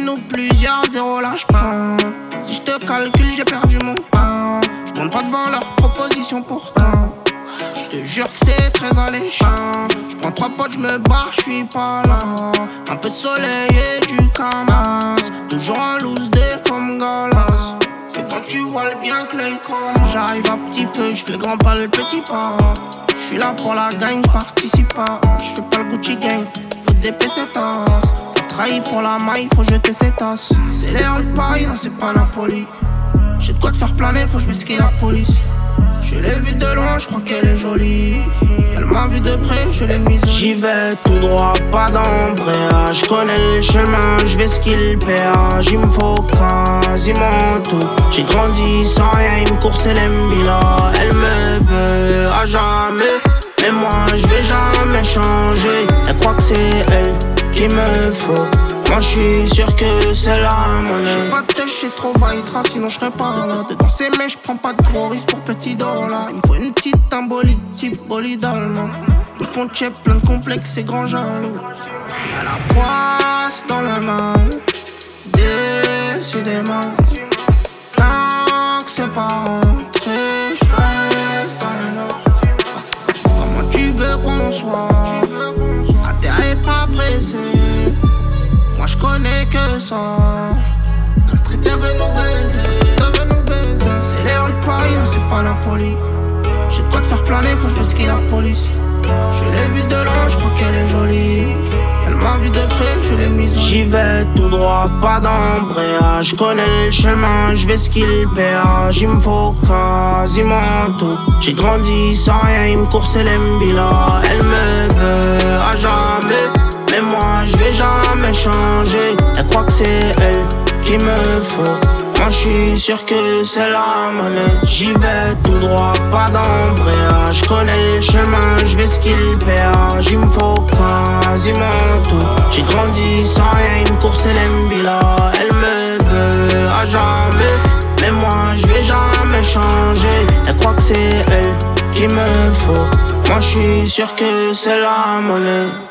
nous plusieurs, zéro là j'prends. Si je te calcule, j'ai perdu mon temps. Je monte pas devant leurs propositions pourtant. Je te jure que c'est très alléchant. Je prends 3 potes, je me barre, je suis pas là. Un peu de soleil et du camas. Toujours en loose day comme Galas. C'est quand tu vois le bien que l'œil commence. J'arrive à petit feu, je fais le grand pas, le petit pas. Je suis là pour la gagne, je participe pas. Je fais pas le Gucci gang, faut dépayer ses tasses. Ça trahit pour la maille, faut jeter ses tasses. C'est les rues de Paris, non c'est pas Napoli. J'ai de quoi te faire planer, faut que je vais skier la police. Je l'ai vue de loin, je crois qu'elle est jolie. Elle m'a vu de près, je l'ai mise. J'y vais tout droit, pas d'embrayage. J'connais le chemin, je vais skier le péage. Il me faut quasiment tout. J'ai grandi sans rien, il me coursait les mbila. Elle me veut à jamais, mais moi je vais jamais changer. Elle croit que c'est elle qu'il me faut. Moi j'suis sûr que c'est la monnaie. J'sais pas de tâche, j'sais trop vaillitra, sinon j'serais pas là. Dedans c'est mais j'prends pas de gros risques pour petit dollar. Il me faut une petite embolie type bolide allemand. Ils font check plein de complexes et grands jaloux. Y'a la poisse dans le mal, décidément. Tant que c'est pas rentré, j'reste dans le nord. Comment tu veux qu'on soit? Intérêt pas pressé. Moi je connais que ça. La street elle veut nous baiser. C'est les rues de Paris, non c'est pas la police. J'ai de quoi te faire planer, faut que je vais skier la police. Je l'ai vue de loin, je crois qu'elle est jolie. Elle m'a vu de près, je l'ai mise. J'y vais tout droit, pas d'embrayage. J'connais le chemin, je vais skier le péage. Il me faut quasiment tout. J'ai grandi sans rien, il me coursait les mbila. Elle me veut à jamais, mais moi je vais jamais changer. Elle croit que c'est elle qu'il me faut. Moi j'suis sûr que c'est la monnaie. J'y vais tout droit, pas d'embrayage. J'connais le chemin, je vais skier le péage. Il me faut quasiment tout. J'ai grandi sans rien, il me coursait les mbila. Elle me veut à jamais, mais moi je vais jamais changer. Elle croit que c'est elle qu'il me faut. Moi j'suis sûr que c'est la monnaie.